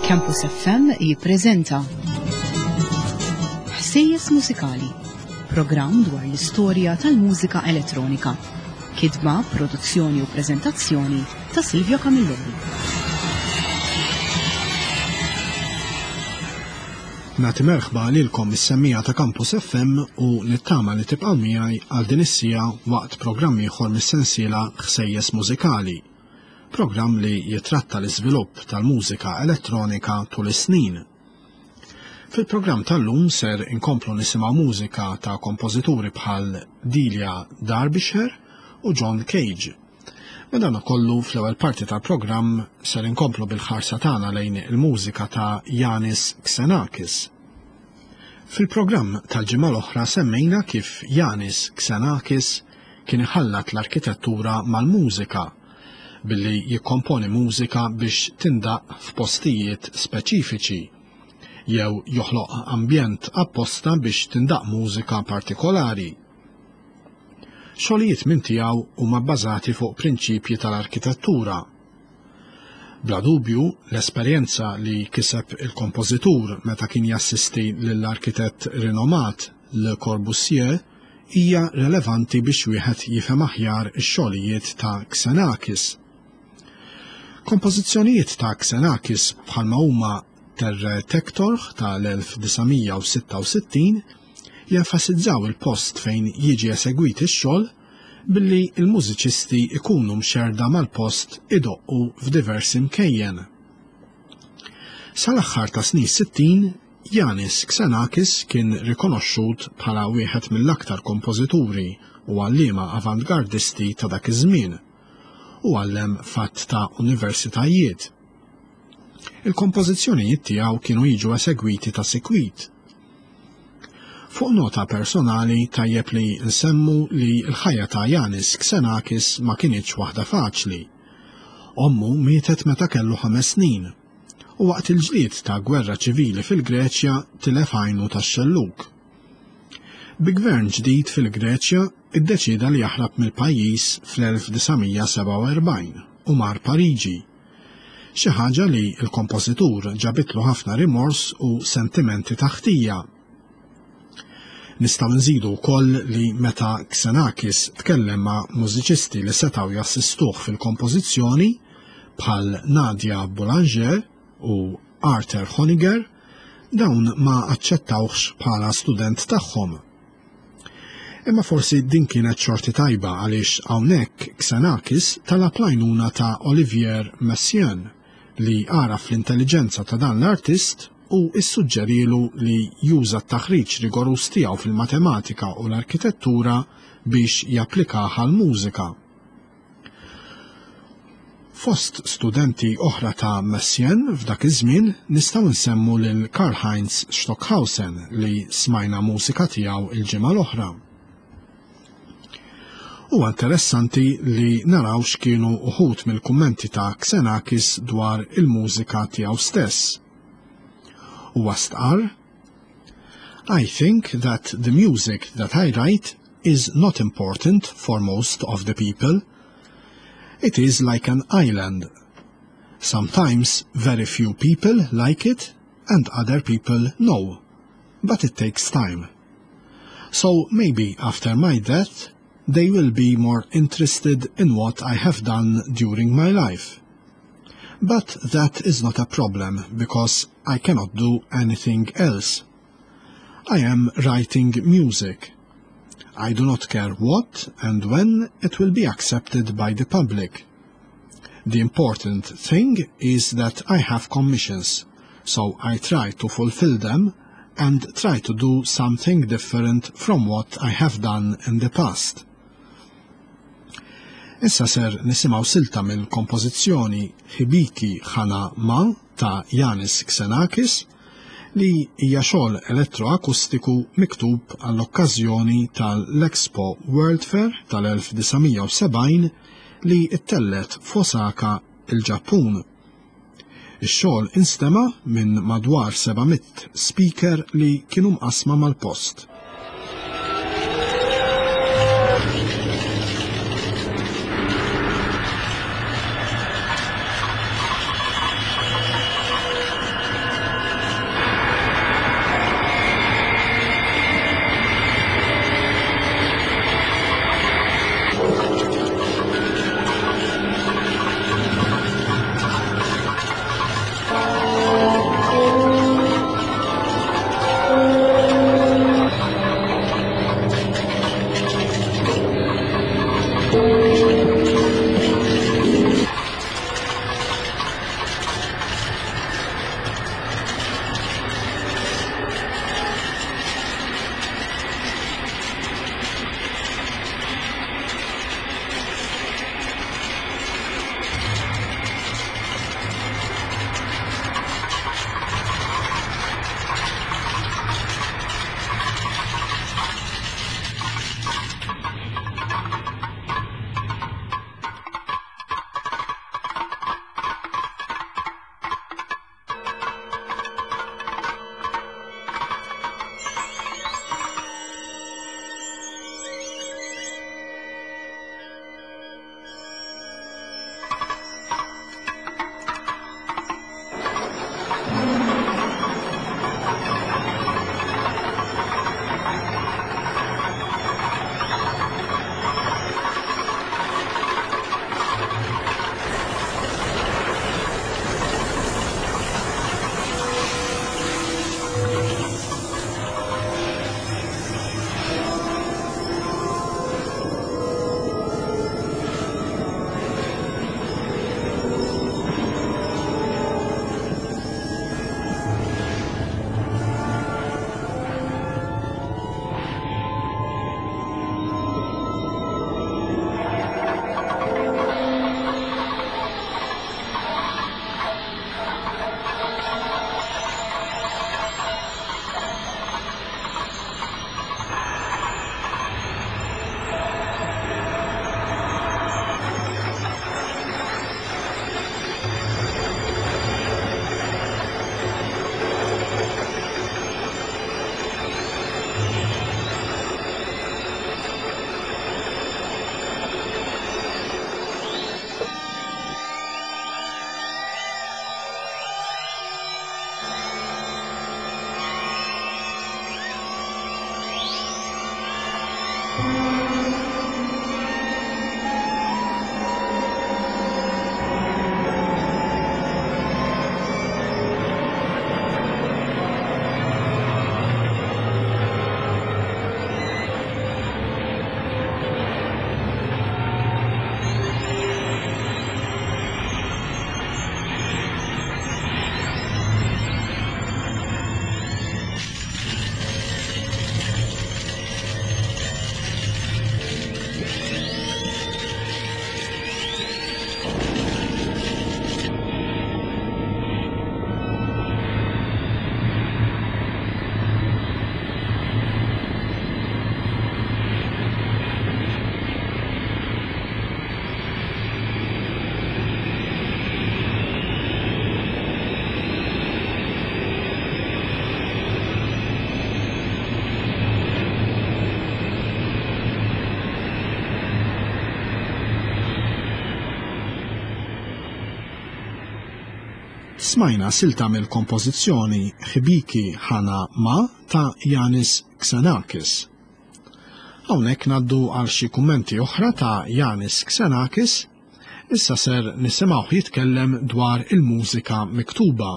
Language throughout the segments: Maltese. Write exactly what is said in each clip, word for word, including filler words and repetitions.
Campus F M jippreżenta Ħsejjes Mużikali, programm dwar l-istorja tal-mużika elettronika. Kidba, produzzjoni u preżentazzjoni ta' Silvio Camilloni. Nagħti merħba lilkom is-semmija ta' Campus F M u nittama li tibqgħu miegħi għal din is-sija waqt programm ieħor mis-sensiela Ħsejjes Mużikali. Programm li jitratta l-iżvilupp tal-mużika elettronika tul is-snin. Fil-programm tal-lum ser inkomplu nisimgħu mużika ta' kompożituri bħal Delia Derbyshire u John Cage. Madana kollu fl-ewwel parti tal-programm ser inkomplu bil-ħarsa tagħna lejn il-mużika ta' Yanis Xenakis. Fil-programm tal-ġimgħa l-oħra semmejna kif Yanis Xenakis kien iħallat l-arkitettura mal-mużika billi jikkomponi mużika biex tindaq f'postijiet speċifiċi jew joħloq ambjent apposta biex tindaq mużika partikolari. Xogħlijiet minn tiegħu huma bbażati fuq prinċipji tal-arkitettura. Bla dubju, l-esperjenza li kiseb il-kompożitur meta kien jassisti lill-arkitett rinomat Le Corbusier hija relevanti biex wieħed jifhem aħjar ix-xogħlijiet ta' Xenakis. Kompożizzjonijiet ta' Xenakis bħalma huma Terre Tektorħ tal-elf tisa' sitta u sittin jenfasizzaw il-post fejn jiġi esegwit ix-xogħol billi l-mużiċisti ikunu mxerda mal-post idoqqu f'diversi mkejjen. Sal-aħħar ta' snin sittin, Yanis Xenakis kien rikonoxxut bħala wieħed mill-aktar kompożituri u għalliema avantgardisti ta' dak iż-żmien u għallem fatt ta' universitajiet. Il-kompożizzjonijiet tiegħu kienu jiġu esegwiti ta' sikwit. Fuq nota personali tajjeb li nsemmu li l-ħajja ta' Yanis Xenakis ma kienitx waħda faċli. Ommu mietet meta kellu ħames snin u waqt il-ġlied ta' gwerra ċivili fil-Greċja tilef għajnu tax-xelluk. Bi gvern ġdid fil-Greċja iddeċida li jaħrab mill-pajjiż fl-elf tisa' seba' u erbgħin u mar Pariġi. Xi ħaġa li l-kompożitur ġabitlu ħafna rimors u sentimenti ta' ħtija. Nistgħu nżidu wkoll li meta Xenakis tkellem ma' mużiċisti li setgħu jassistuh fil-kompożizzjoni bħal Nadia Boulanger u Arthur Honegger, dawn ma aċċettawx bħala student tagħhom. Imma forsi din kienet xorti tajba għaliex hawnhekk Xenakis talab l-għajnuna ta' Olivier Messiaen li għaraf l-intelligenza ta' dan l-artist u issuġġerilu li juża t-taħriġ rigorus tiegħu fil-matematika u l-arkitettura biex japplikaha l-mużika. Fost studenti oħra ta' Messiaen f'dak iż-żmien nistgħu nsemmu lil Karl-Heinz Stockhausen li smajna mużika tiegħu il-ġimgħa l-oħra. Huwa interessanti li naraw x'kienu uħud mill-kummenti ta' Xenakis dwar il-mużika tiegħu stess. Huwa stqar: I think that the music that I write is not important for most of the people. It is like an island. Sometimes very few people like it and other people no, but it takes time. So maybe after my death they will be more interested in what I have done during my life. But that is not a problem because I cannot do anything else. I am writing music. I do not care what and when it will be accepted by the public. The important thing is that I have commissions, so I try to fulfill them and try to do something different from what I have done in the past. Issa ser nisimgħu silta mill-kompożizzjoni Hibiki Ħana Ma ta' Yanis Xenakis li hija xogħol elettroakustiku miktub għall-okkażjoni tal-Expo World Fair tal-elf tisa' sebgħin li ttellet f'Osaka il-Ġappun. Ix-xogħol instema' minn madwar sebgħamiet speaker li kienu mqasma mal-post. Smajna silta mill-kompożizzjoni Ħbiki Ħana Ma ta' Yanis Xenakis. Hawnhekk ngħaddu għal xi kummenti oħra ta' Yanis Xenakis, issa ser nisimgħu jitkellem dwar il-mużika miktuba.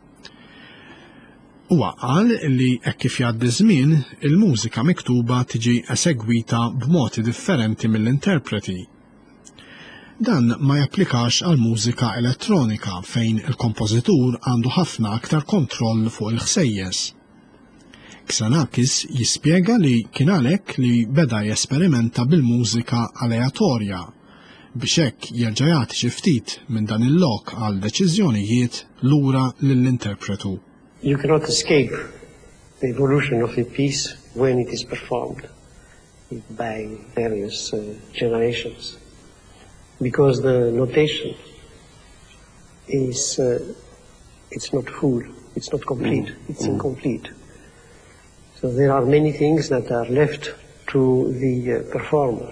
Huwa qal li hekk kif jgħaddi żmien il-mużika miktuba tiġi esegwita b'modi differenti mill-interpreti. Dan ma japplikax għal mużika elettronika fejn il-kompożitur għandu ħafna aktar kontroll fuq il-ħsejjes. Xenakis jispjega li kien għalhekk li beda jesperimenta bil-mużika aleatorja biex hekk jerġa' jagħti xi ftit minn dan il-lok għal deċiżjonijiet lura lill-interpretu. You cannot escape the evolution of a piece when it is performed by various uh, generations. Because the notation is, uh, it's not full, it's not complete, mm. it's mm. incomplete. So there are many things that are left to the uh, performer.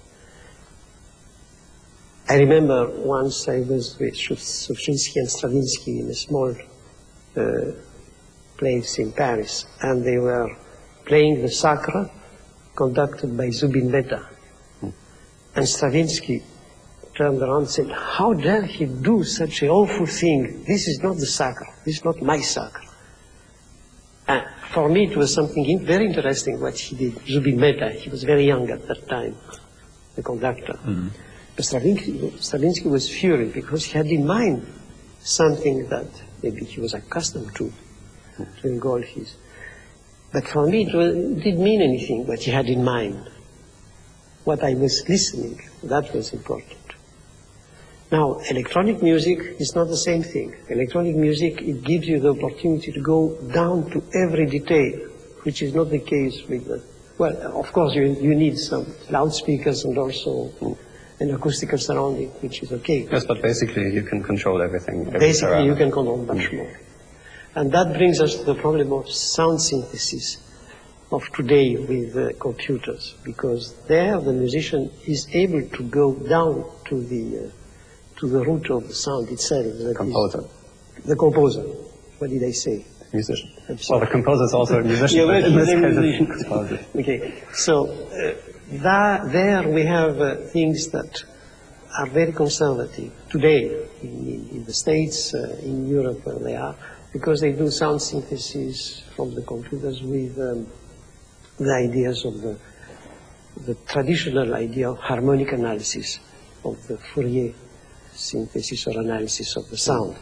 I remember once I was with Sufshinsky and Stravinsky in a small uh, place in Paris, and they were playing the Sacre conducted by Zubin Mehta. Mm. And Stravinsky turned around and said, how dare he do such an awful thing? This is not the Sacre. This is not my Sacre. And for me, it was something in very interesting what he did. Zubin Mehta, he was very young at that time, the conductor. Mm-hmm. But Stravinsky, Stravinsky was furious because he had in mind something that maybe he was accustomed to, doing all his. But for me, it, was, it didn't mean anything what he had in mind. What I was listening, that was important. Now, electronic music is not the same thing. Electronic music, it gives you the opportunity to go down to every detail, which is not the case with the, well, of course you, you need some loudspeakers and also mm. an acoustical surrounding, which is okay. Yes, but basically you can control everything. Every basically surrounding. You can control much mm. more. And that brings us to the problem of sound synthesis of today with uh, computers, because there the musician is able to go down to the uh, to the root of the sound itself. The composer. Is, the composer. What did I say? Musician. Well, the composer is also a musician. Yeah, but in this case, musician. it's composer. Okay, so uh, that, there we have uh, things that are very conservative today in, in the States, uh, in Europe, where they are, because they do sound synthesis from the computers with um, the ideas of the, the traditional idea of harmonic analysis, of the Fourier synthesis or analysis of the sound.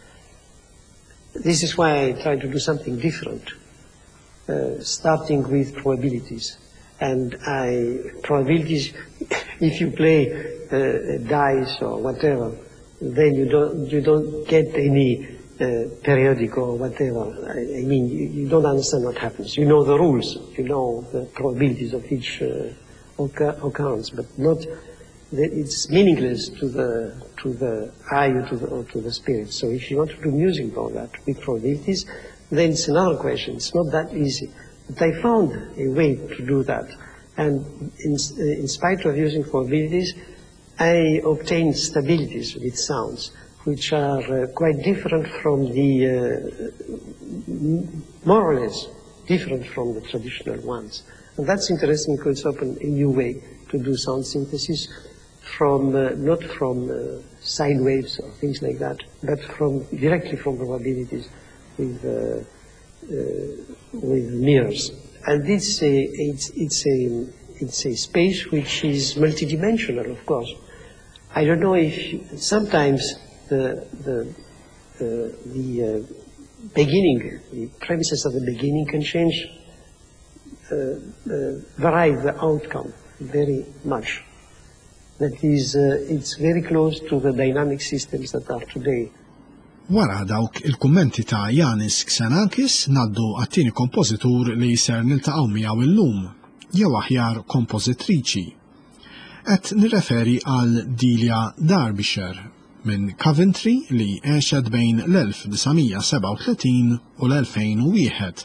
This is why I try to do something different, uh, starting with probabilities. And I, probabilities, if you play uh, dice or whatever, then you don't, you don't get any uh, periodic or whatever. I, I mean, you, you don't understand what happens. You know the rules, you know the probabilities of each uh, occur occurrence, but not, it's meaningless to the to the eye or to the, or to the spirit. So if you want to do music about that with probabilities, then it's another question. It's not that easy. But I found a way to do that. And in, in spite of using probabilities, I obtained stabilities with sounds, which are uh, quite different from the, uh, more or less different from the traditional ones. And that's interesting because it's open a new way to do sound synthesis from, uh, not from uh, sine waves or things like that, but from directly from probabilities with, uh, uh, with mirrors. And it's a, it's, it's, a, it's a space which is multidimensional, of course. I don't know if sometimes the, the, uh, the uh, beginning, the premises of the beginning can change, uh, uh, vary the outcome very much. That is, uh, it's very close to the dynamic systems that are today. Wara dawk il-kummenti ta' Yanis Xenakis naddu għat-tieni kompożitur li ser niltaqgħu miegħu illum, jew aħjar kompożitriċi. Qed nirreferi għal Delia Derbyshire minn Coventry li għexet bejn l-elf tisa' seba' u tletin u l-elfejn u wieħed.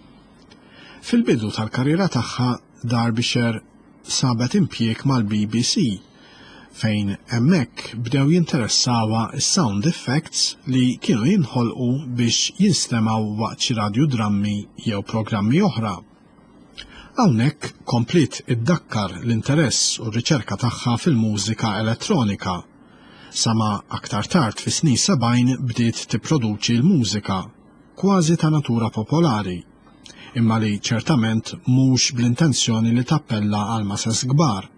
Fil-bidu tal-karriera tagħha Derbyshire sabet impjieg mal-B B C fejn hemmhekk bdew jinteressawa s-sound effects li kienu jinħolqu biex jinstemaw waqt xi radiodrammi jew programmi oħra. Hawnhekk komplit iddakkar l-interess u r-riċerka tagħha fil-mużika elettronika. Sama aktar tard fis-snin sebgħin bdiet tipproduċi l-mużika kważi ta' natura popolari, imma li ċertament mhux bl-intenzjoni li tappella għal masses kbar.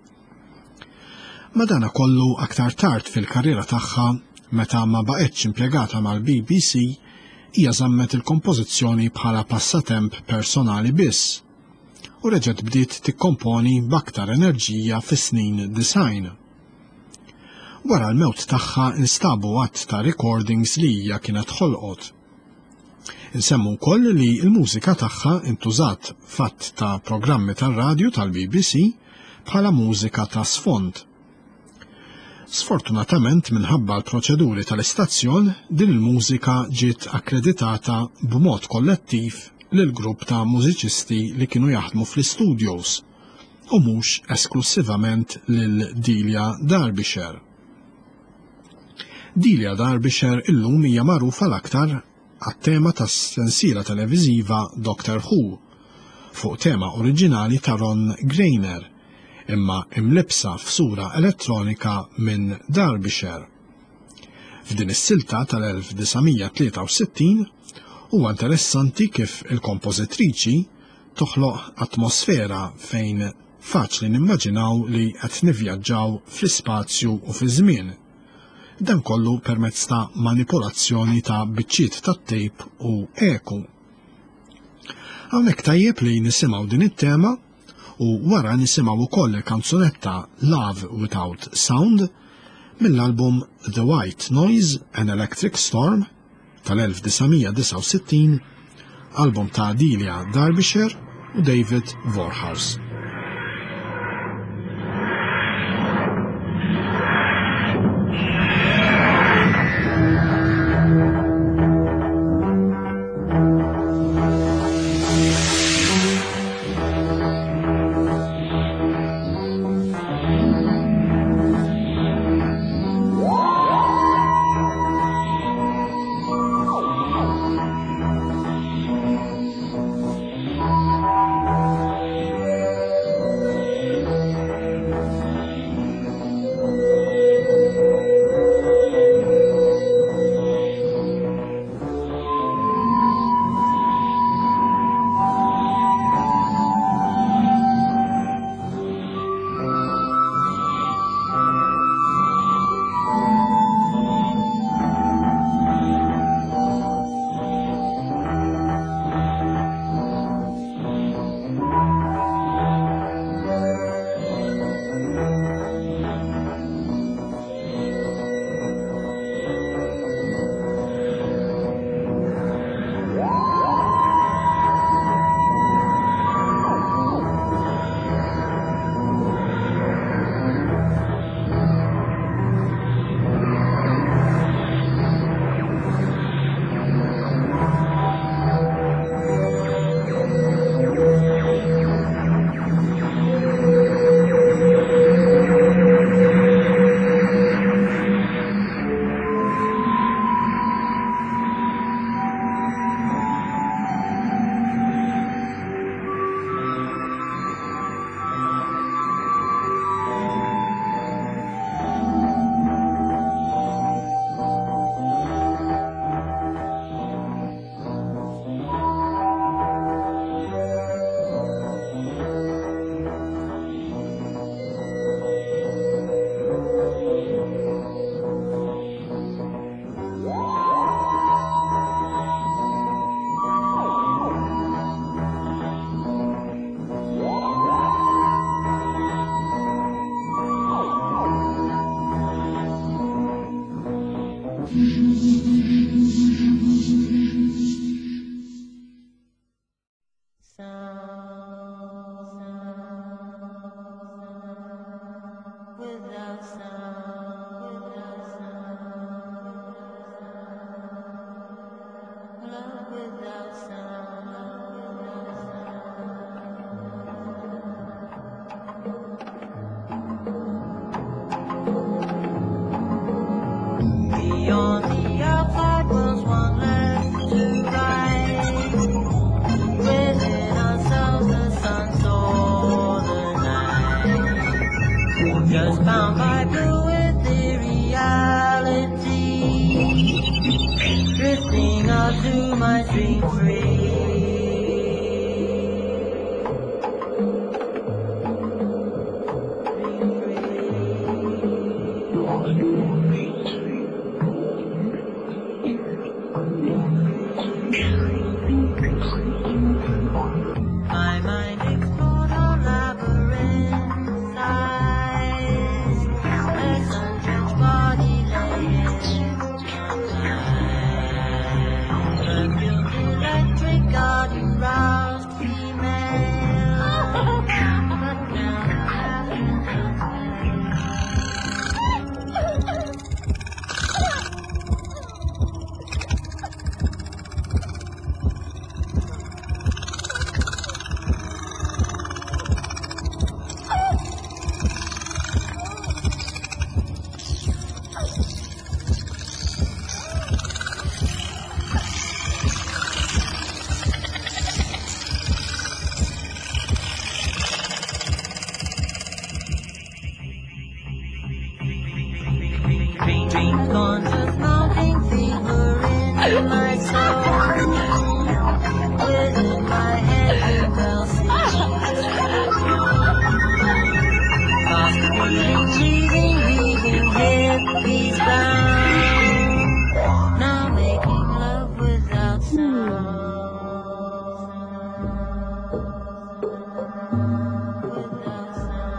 Madankollu aktar tard fil-karriera tagħha, meta ma baqgħetx impjegata mal-B B C, hija żammet il-kompożizzjoni bħala passatemp personali biss u reġgħet bdiet tikkomponi b'aktar enerġija fis-snin design. Wara l-mewt tagħha instabu għadd ta' recordings li hija kienet ħolqot. Insemmu wkoll li l-mużika tagħha intużat fatt ta' programmi tar-radju tal-B B C bħala mużika ta' sfond. Sfortunatament minħabba l-proċeduri tal-istazzjon din il-mużika ġiet akkreditata b'mod kollettiv lil grupp ta' mużiċisti li kienu jaħdmu fl-studios u mhux esklusivament lil Delia Derbyshire. Delia Derbyshire illum hija magħrufa l-aktar għat-tema tas-sensiela televiżiva Doctor Who fuq tema oriġinali ta' Ron Grainer, imma imlibsa f'sura elettronika minn Derbyshire. F'din is-silta tal-elf tisa' tlieta u sittin huwa interessanti kif il-kompożitriċi toħloq atmosfera fejn faċli nimmaġinaw li qed nivvjaġġaw fl-ispazju u fiż-żmien. Dan kollu permezz ta' manipolazzjoni ta' biċċiet tat-tejp u eku. Hawnhekk tajjeb li nisimgħu din it-tema u wara nisimgħu wkoll il-kanzunetta Love Without Sound mill-album The White Noise and Electric Storm tal-elf tisa' disa' u sittin, album ta' Delia Derbyshire u David Warhouse. Beyond the outside world's one left to right. Within ourselves the sun saw the night. Just bound by blue ethereality. Drifting out to my dream free. My mind explored all labyrinth eyes. A sun-drenched body lays perfumed electric garden roused female. But now dreams gone, just mounting fever in my soul. Within my head the bell seems fast beating, leaving, leaving hippies bound. Now making love without sound. Without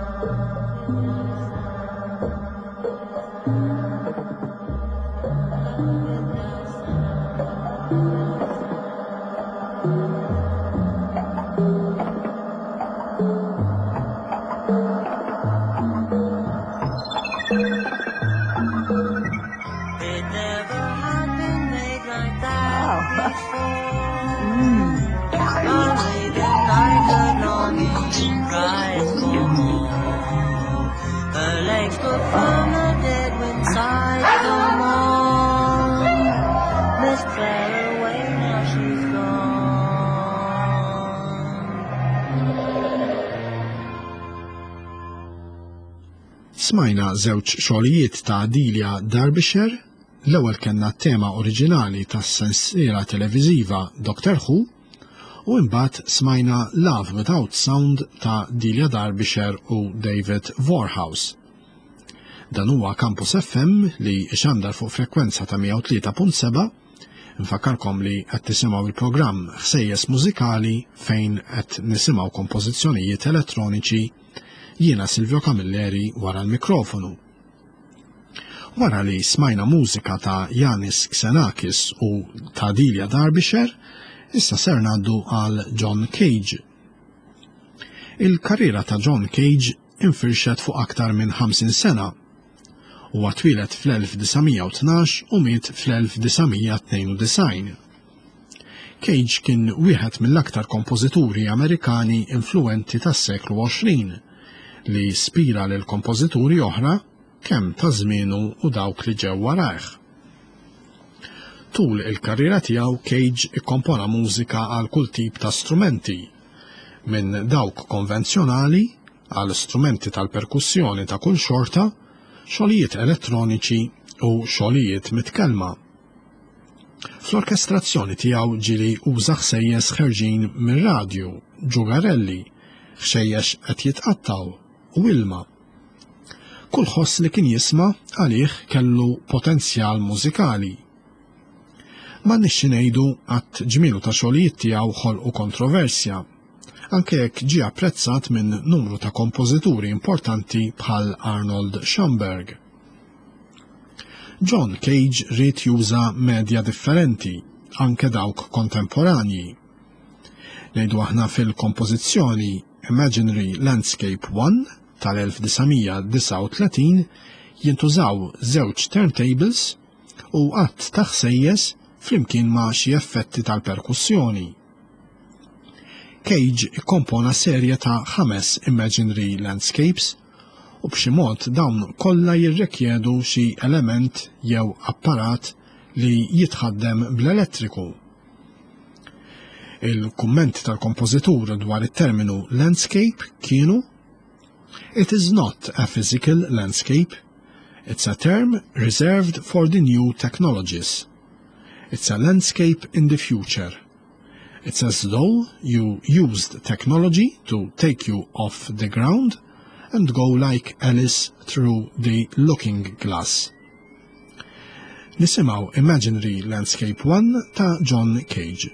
It never had been made like that before. Only the night of longing cries for more. Her legs were firm, the dead wind sighed no more. Miss Claire away, now she's gone. Smajna żewġ xogħlijiet ta' Delia Derbyshire, l-ewwel kellna t-tema oriġinali tas-sensiela televiżiva Doctor Who, u imbagħad smajna Love Without Sound ta' Delia Derbyshire u David Warhouse. Dan huwa Campus F M li xandar fuq frekwenza ta' mija u tlieta punt seba'. Nfakkarkom li qed tisimgħu il-programm Ħsejjes Mużikali fejn qed nisimgħu kompożizzjonijiet elettroniċi. Jiena Silvio Camilleri wara l-mikrofonu. Wara li smajna mużika ta' Yanis Xenakis u ta' Delia Derbyshire, issa ser ngħaddu għal John Cage. Il-karriera ta' John Cage infirxet fuq aktar minn ħamsin sena. Huwa twieled fl-elf tisa' u tnax u miet fl-elf tisa' tnejn u design. Cage kien wieħed mill-aktar kompożituri Amerikani influenti tas-seklu għoxrin li spira lil kompożituri oħra kemm ta' żmienu u dawk li ġew warajh. Tul il-karriera tiegħu Cage ikkompona mużika għal kull tip ta' strumenti, minn dawk konvenzjonali għal strumenti tal-perkussjoni ta' kull xorta, xogħlijiet elettroniċi u xogħlijiet mitkellma. Fl-orkestrazzjoni tiegħu ġieli uża ħsejjes ħerġin mir-radju, ġugarelli, ħxejjex qed jitqattaw u ilma. Kull ħoss li kien jisma' għalih kellu potenzjal mużikali. Ma nixxi ngħidu għatt ġmielu ta' xogħlijiet tiegħu ħolqu kontroversja, anke jekk ġie apprezzat minn numru ta' kompożituri importanti bħal Arnold Schoenberg. John Cage ried juża medja differenti, anke dawk kontemporanji. Ngħidu aħna fil-kompożizzjoni Imaginary Landscape one tal-elf tisa' disa' u tletin jintużaw żewġ turntables u qatt ta' ħsejjes flimkien ma' xi effetti tal-perkussjoni. Cage ikkompona serje ta' ħames imaginary landscapes u b'xi mod dawn kollha jirrikjedu xi element jew apparat li jitħaddem bl-elettriku. Il-kummenti tal-kompożitur dwar it-terminu landscape kienu: It is not a physical landscape. It's a term reserved for the new technologies. It's a landscape in the future. It's as though you used technology to take you off the ground and go like Alice through the looking glass. Nisimaw Imaginary Landscape one ta' John Cage.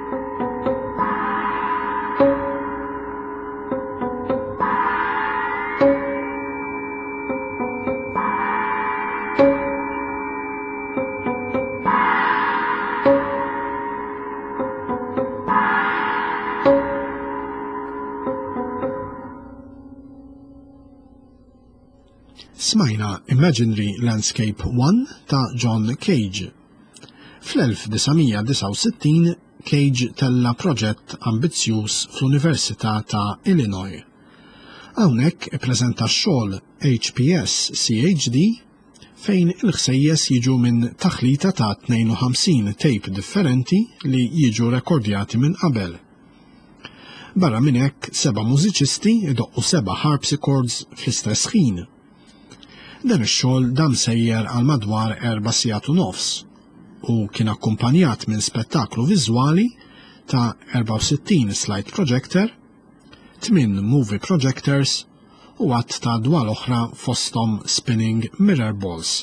Smajna Imaginary Landscape one ta' John Cage. fl-elf disajn disa' u sittin Cage tella proġett ambizzjuż fl-Università ta' Illinois. Hawnhekk ippreżenta x-xogħol H P S C H D fejn il-ħsejjes jiġu minn taħlita ta' tnejn u ħamsin tape differenti li jiġu rekordjati minn qabel. Barra minn hekk seba' mużiċisti idoqqu seba' harpsichords fl-istess ħin. Dan ix-xogħol dam sejjer għal madwar erba' sigħat u nofs u kien akkumpanjat minn spettaklu viżwali ta' erba' u sittin slide projector, tmien movie projectors u għadd ta' dwar oħra fosthom spinning mirror balls.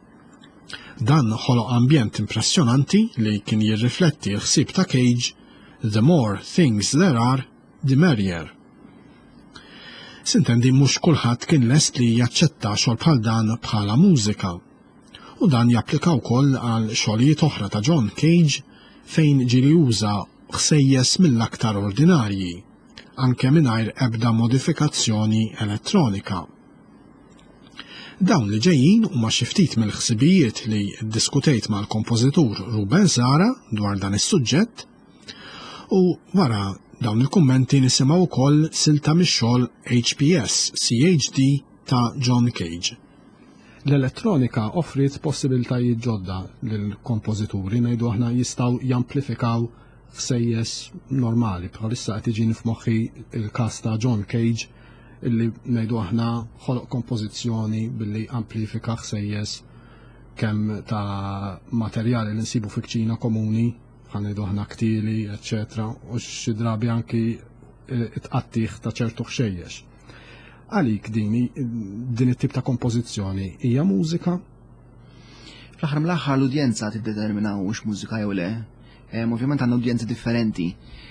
Dan ħoloq ambjent impressjonanti li kien jirrifletti l-ħsieb ta' Cage, "The more things there are, the merrier." Sintendi mhux kulħadd kien lest li jaċċetta xogħol bħal dan bħala mużika. U dan japplika wkoll għal xogħlijiet oħra ta' John Cage fejn ġieli juża ħsejjes mill-aktar ordinarji, anke mingħajr ebda modifikazzjoni elettronika. Dawn li ġejjin huma xi ftit mill-ħsibijiet li ddiskutejt mal-kompożitur Ruben Zara dwar dan is-suġġett u wara dawn il-kummenti nisimgħu wkoll silta mix-xogħol H P S C H D ta' John Cage. L-elettronika offrit possibiltajiet ġodda lill-kompożituri ngħidu aħna jistgħu jamplifikaw ħsejjes normali. Bħalissa qed iġini f'moħħi il-każ ta' John Cage illi ngħidu aħna ħoloq kompożizzjoni billi amplifika ħsejjes kemm ta' materjali li nsibu fi-kċina komuni bħal ngħidu aħna ktili, eċċetera, u xi drabi anki tqattih ta' ċertu ħxejjex. Għalik din din it-tip ta' kompożizzjoni hija mużika? Fl-aħħar mill-aħħar l-udjenza tiddetermina hux mużika jew le. Ovvjament għandna udjenzi differenti.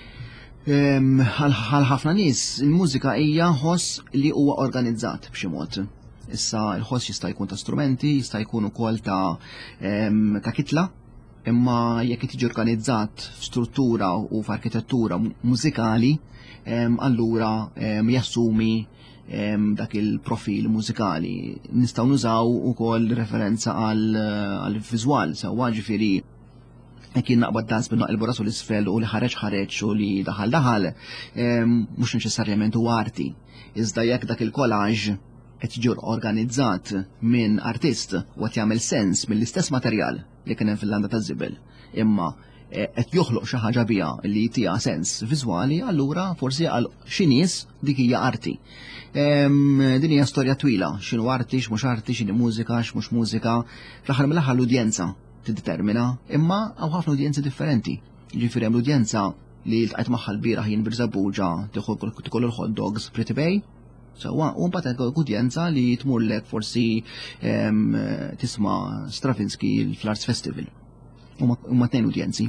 Għal ħafna nies il-mużika hija ħoss li huwa organizzat b'xi mod. Issa l-ħoss jista' jkun ta' strumenti, jista' jkun ukoll ta' ta' kitla, imma jekk tiġi organizzat f'struttura u f'arkitettura mużikali, allura jassumi dak il-profil mużikali. Nistgħu nużaw ukoll referenza għal viżwal, sewwa ġifieri jekk naqbad dans bin-naqilbu rasu l-isfel u li ħareġ ħareġ u li daħal daħal, mhux neċessarjament huwa arti. Iżda jekk dak il-kollaġġ qed jiġi organizzat minn artist u qed jagħmel sens mill-istess materjal li kien hemm fil-landa taż-żibel, imma qed joħloq xi ħaġa biha li tiha sens viżwali, allura forsi għal xi nies dik hija arti. Din hija storja twila, x'inhu arti, x'mhux arti, x'inhi mużika, x'mhux mużika, fl-aħħar mill-aħħar l-udjenza tiddetermina, imma hawn ħafna udjenzi differenti. Jiġifieri hemm l-udjenza li ltqajt magħha l-bieraħ jien bir-Żabbuġa tieħu l-hot dogs Pretty Bay, sewwa u mbagħad hekk udjenza li tmurlek forsi tisma' Stravinsky fl-Arts Festival. Huma tnejn udjenzi.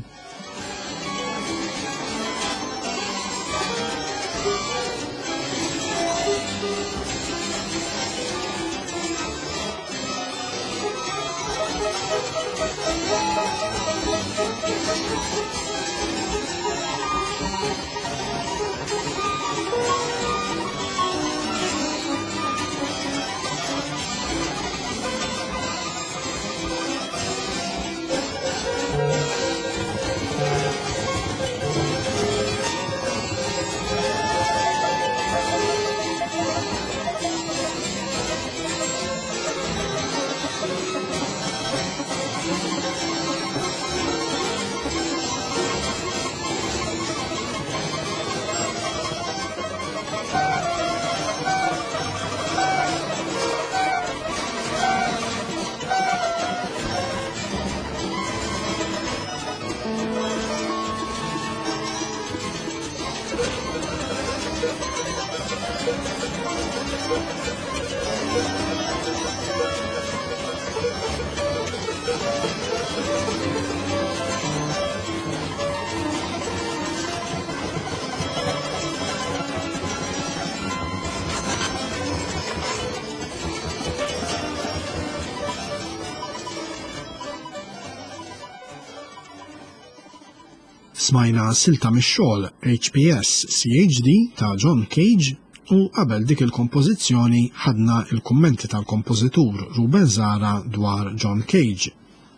Smajna silta mix-xogħol H P S C H D ta' John Cage u qabel dik il-kompożizzjoni ħadna il-kummenti tal-kompożitur Ruben Zara dwar John Cage.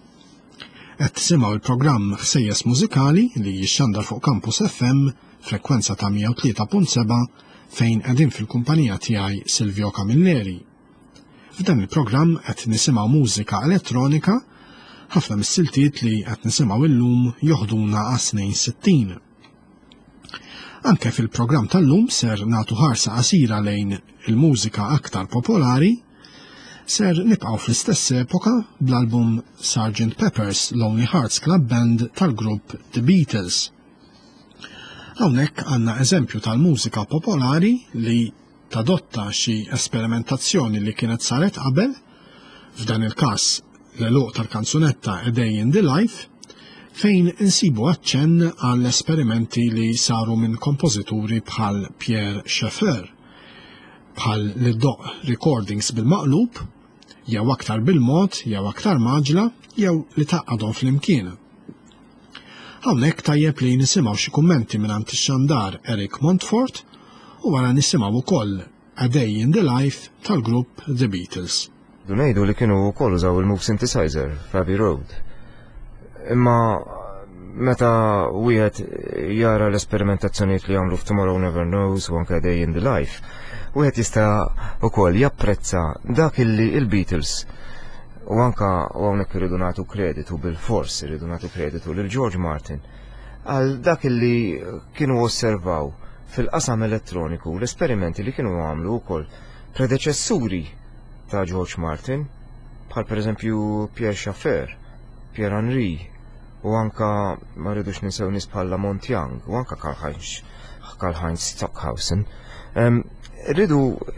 Qed tisimgħu il-programm Ħsejjes Mużikali li jixxandar fuq Campus F M frekwenza ta' mija u tlieta punt seba' fejn qegħdin fil-kumpanija tiegħi Silvio Camilleri. F'dan il-programm qed nisimgħu mużika elettronika, ħafna mis-siltiet li qed nisimgħu illum joħduna għas-snin sittin. Anke fil-programm tal-lum ser nagħtu ħarsa qasira lejn il-mużika aktar popolari, ser nibqgħu fl-istess epoka bl-album Sergeant Pepper's Lonely Hearts Club Band tal-grupp The Beatles. Hawnhekk għandna eżempju tal-mużika popolari li tadotta xi esperimentazzjoni li kienet saret qabel, f'dan il-każ l-eluq tal-kanzunetta A Day in the Life, fejn insibu aċċenn għall esperimenti li saru minn kompożituri bħal Pierre Schaeffer, bħal li doq recordings bil-maqlub, jew aktar bil-mod, jew aktar maġla, jew li taqqadhom fl-imkien. Hawnhekk tajjeb li nisimgħu xi kummenti mingħand ix-xandar Eric Montfort u wara nisimgħu wkoll A Day in the Life tal-grupp The Beatles. Ngħidu li kienu wkoll użaw il-Moog Synthesizer f'Abbey Road. Imma meta wieħed jara l-esperimentazzjonijiet li għamlu f'Tomorrow Never Knows u anke A Day in the Life, wieħed jista' wkoll japprezza dak illi il-Beatles u anke hawnhekk iridu nagħtu kreditu bil-fors iridu nagħtu kreditu lil George Martin għal dak illi kienu osservaw fil-qasam elettroniku l-esperimenti li kienu għamlu wkoll predeċessuri ta' George Martin bħal pereżempju Pierre Schaeffer, Pierre Henry u anka ma rridux ninsew nies bħal Lamont Young u anka Karl-Heinz Karl-Heinz Stockhausen. Rridu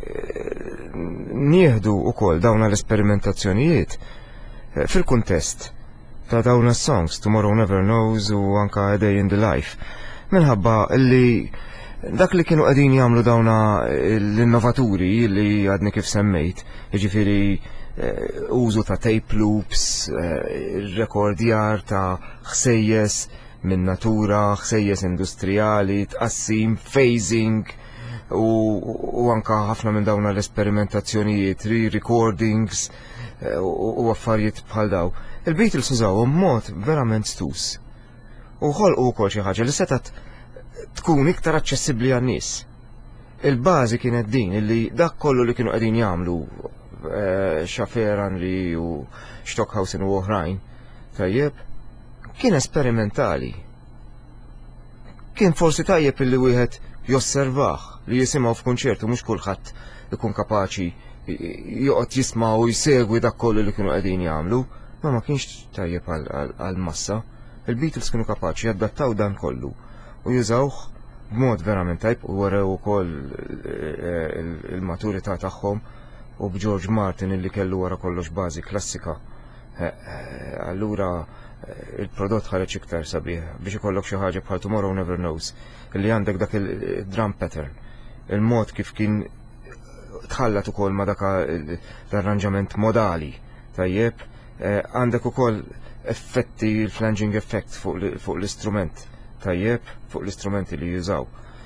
nieħdu wkoll dawn l-esperimentazzjonijiet fil-kuntest ta' dawn is-songs Tomorrow Never Knows u anka A Day in the Life. Minħabba li dak li kienu qegħdin jagħmlu dawna l-innovaturi li għadni kif semmejt, jiġifieri użu ta' tape loops, rekordjar ta' ħsejjes minn natura, ħsejjes industrijali, tqassim, phasing u anka ħafna minn dawna l-esperimentazzjonijiet, re-recordings u affarijiet bħal daw. Il-Beatles użawhom mod verament stus. U ħolqu wkoll xi ħaġa li setat tkun iktar aċċessibbli għan-nies. Il-bażi kienet din illi dak kollu li kienu qegħdin jagħmlu Schaeffer, Henry u Stockhausen u oħrajn, tajjeb, kien esperimentali. Kien forsi tajjeb illi wieħed josservah li jisimgħu f'kunċertu mhux kulħadd ikun kapaċi joqgħod jisma' u jsegwi dak kollu li kienu qegħdin jagħmlu, ma ma kienx tajjeb għall-massa. Il-Beatles kienu kapaċi jadattaw dan kollu u jużawh b'mod verament tajb u waraw ukoll il-maturità tagħhom u b'George Martin illi kellu wara kollox bażi klassika. Allura il-prodott ħareġ iktar sabiħ biex ikollok xi ħaġa bħal Tomorrow Never Knows illi għandek dak il-drum pattern, il-mod kif kien tħallat ukoll ma dak l-arranġament modali, tajjeb, għandek ukoll effetti, il-flanging effect fuq l-istrument, tajjeb, fuq l-istrumenti li jużaw.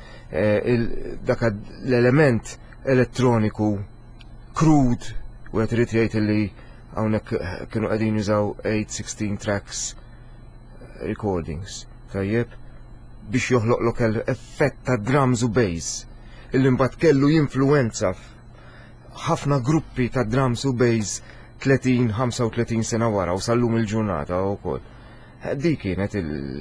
Dak l-element elettroniku crude, u għet rrit jgħid li hawnhekk kienu qegħdin jużaw eight sixteen tracks recordings, tajjeb, biex joħloqlok l-effett ta' drums u bass, illi mbagħad kellu jinfluwenza ħafna gruppi ta' drums u bass tletin ħamsa u tletin sena wara u sallum il-ġurnata wkoll. Di kienet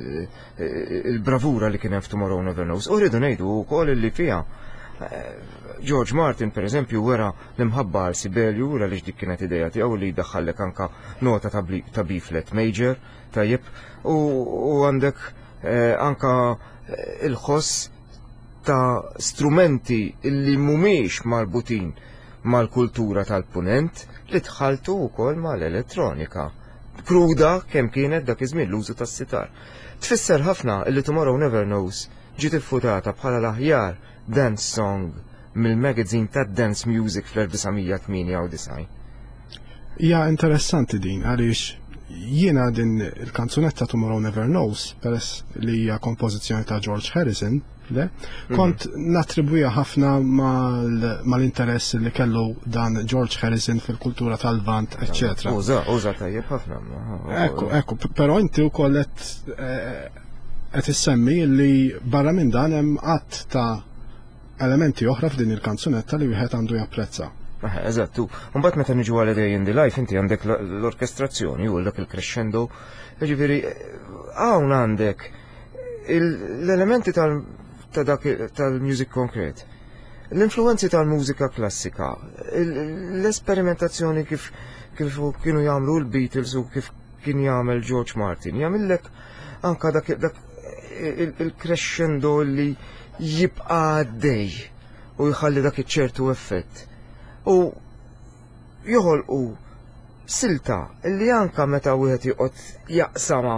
il-bravura li kien hemm f'Tomorrow Never Knows. U rridu ngħidu wkoll li fiha George Martin per eżempju wera l-imħabba għal Sibelju għaliex dik kienet idea tiegħu li jdaħħallek anka nota ta' B-flat major, tajjeb, u għandek anka il-ħoss ta' strumenti illi mhumiex marbutin mal-kultura tal-punent li tħaltu wkoll mal-elettronika. Kruda kemm kienet dak iż-żmien l-użu tas-sitar. Tfisser ħafna illi Tomorrow Never Knows ġiet iffutata bħala l-aħjar dance song mill-magazine ta' Dance Music fl-elf tisgħemija tminja u disgħin. Hija interessanti din għaliex jiena din il-kanzunetta Tomorrow Never Knows, peress li hija kompożizzjoni ta' George Harrison, le, kont natribwija ħafna mal-interess li kellu dan George Harrison fil-kultura tal-Vant, eccetera. Uża, uża tajjeb ħafna. Ekku, ekku, però inti wkoll qed qed issemmi li barra minn dan hemm qatt ta' elementi oħra f'din il-kanzunetta li wieħed għandu japprezza. Eżattu, mbagħad meta niġu għal Day in the Life inti għandek l-orkestrazzjoni u dak il-crescendo, jiġifieri hawn għandek l-elementi tal ta' dak tal-music concrete, l-influenzi tal-mużika klassika, l-esperimentazzjoni kif kif kienu jagħmlu l-Beatles u kif kien jagħmel George Martin, jagħmilek anka dak il-crescendo li jibqa' għaddej u jħalli dak iċ-ċertu effett. U joħolqu silta li anka meta wieħed joqgħod jaqsama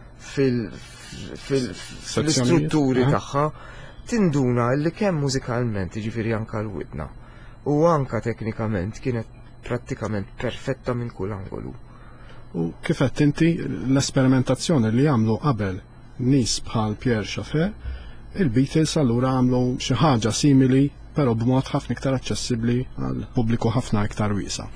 fil-istrutturi tagħha tinduna li kemm mużikalment jiġifieri anka l-widna u anka teknikament kienet prattikament perfetta minn kull angolu. U kif qed inti l-esperimentazzjoni li għamlu qabel nies bħal Pierre Schaeffer, il-Beatles allura għamlu xi ħaġa simili però b'mod ħafna iktar aċċessibbli għal pubbliku ħafna iktar wiesa'.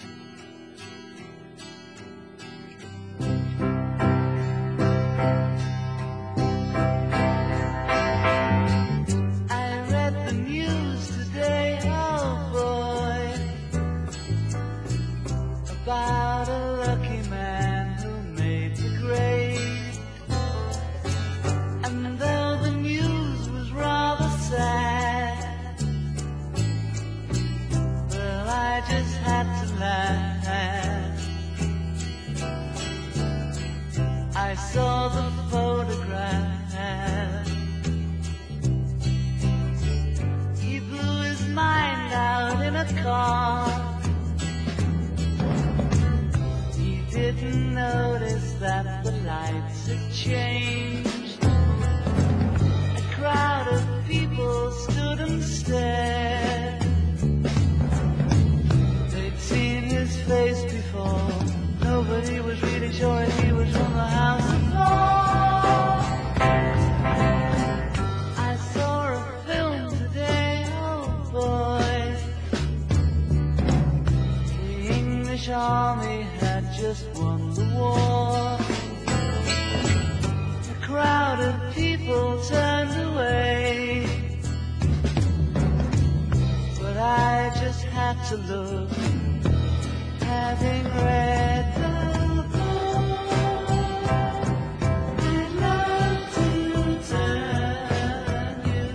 I saw the photograph. He blew his mind out in a car. He didn't notice that the lights had changed. A crowd of people stood and stared. They'd seen his face before. Nobody was really sure if he was from the house before. I saw a film today, oh boy. The English army had just won the war. A crowd of people turned away, but I just had to look. Having read the book, I'd love to turn you.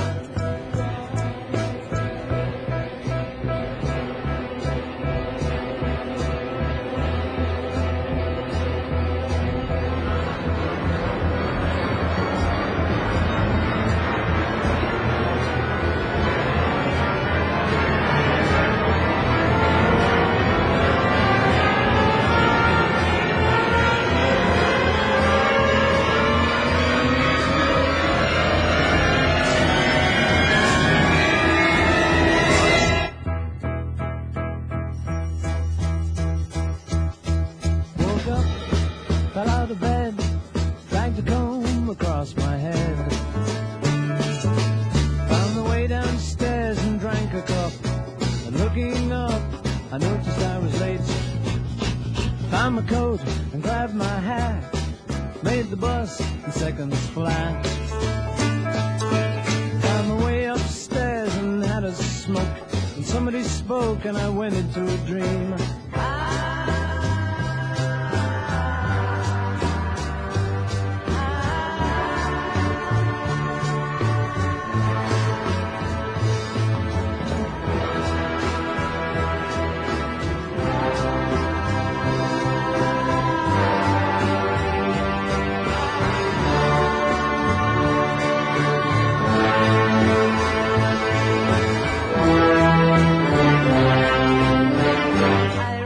Found my coat and grabbed my hat, made the bus in seconds flat. Found my way upstairs and had a smoke, and somebody spoke and I went into a dream. I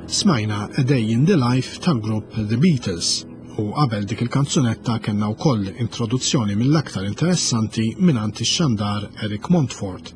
Smajna A Day in the Life tal-grupp The Beatles u qabel dik il-kanzunetta kellna wkoll introduzzjoni mill-aktar interessanti mingħand ix-xandar Eric Montfort.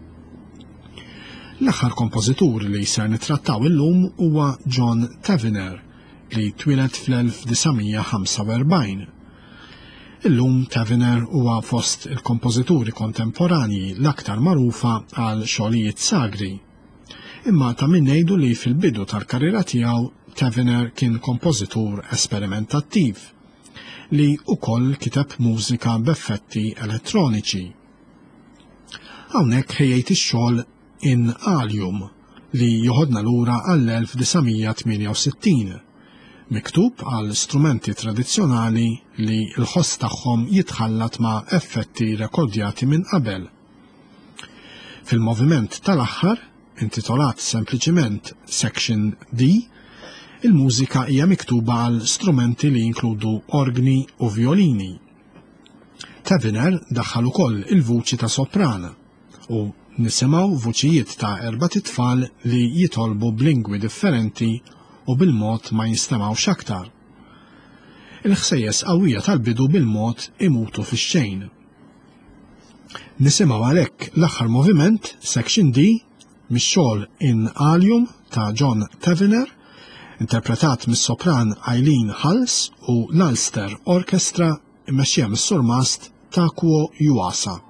L-aħħar kompożitur li ser nittrattaw illum huwa John Tavener li twieled fl-elf tisa' ħamsa u erbgħin. Illum Tavener huwa fost il-kompożituri kontemporanji l-aktar magħrufa għal xogħlijiet sagri. Imma ta' min ngħidu li fil-bidu tal-karriera tiegħu Tavener kien kompożitur esperimentattiv li wkoll kiteb mużika b'effetti elettroniċi. Hawnhekk ħejjejt ix-xogħol In Alium li joħodna lura għall-elf tisa' tminja u sittin, miktub għal strumenti tradizzjonali li l-ħoss tagħhom jitħallat ma' effetti rekordjati minn qabel. Fil-moviment tal-aħħar, intitolat sempliċiment Section D, il-mużika hija miktuba għal strumenti li jinkludu organi u violini. Tavener daħħal ukoll il-vuċi ta' soprana u nisimgħu vuċijiet ta' erba' titfal li jitolbu b'lingwi differenti u bil-mod ma jinstemaw aktar. Il-ħsejjes qawwija tal-bidu bil-mod imutu fix-xejn. Nisimgħu għalhekk l-aħħar moviment Section D mix-xogħol In Alium ta' John Tavener, interpretat mis-sopran Eileen Hulse u l-Ulster Orchestra immexxija mis-surmast Takuo Yuasa.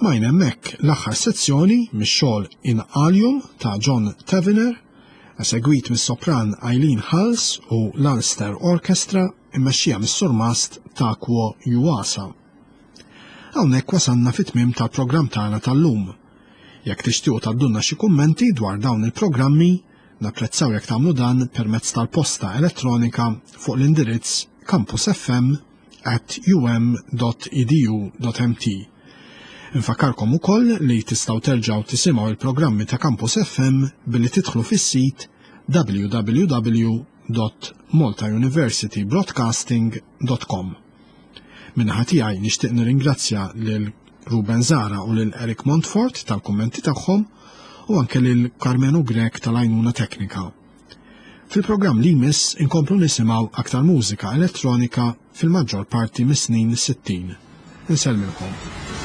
Smajna hemmhekk l-aħħar sezzjoni mix-xogħol In Alium ta' John Tavener, esegwit mis-sopran Eileen Hulls u l-Ulster Orchestra immexxija mis-Sur Mast ta' Kwo Yuasa. Hawnhekk wasanna fit-tmiem tal-programm tagħna tal-lum. Jekk tixtiequ tgħaddulna xi kummenti dwar dawn il-programmi, napprezzaw jekk tagħmlu dan permezz tal-posta elettronika fuq l-indirizz campusfm at u m dot e d u dot m t. Infakkarkom ukoll li tistgħu terġgħu tisimgħu il-programmi ta' Campus F M billi tidħlu fis-sit w w w dot malta university broadcasting dot com. Minnaħa tiegħi nixtieq nirringrazzja lil Ruben Zara u lil Eric Montfort tal-kummenti tagħhom u anke lil Carmenu Grek tal-għajnuna teknika. Fil-programm li jmiss inkomplu nisimgħu aktar mużika elettronika fil-maġġor parti mis-snin sittin. Insellmilkom.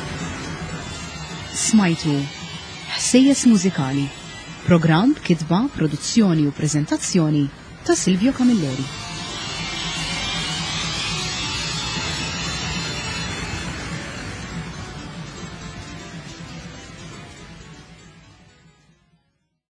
Smajtu ħsejjes mużikali, programm kitba, produzzjoni u preżentazzjoni ta' Silvio Camilleri.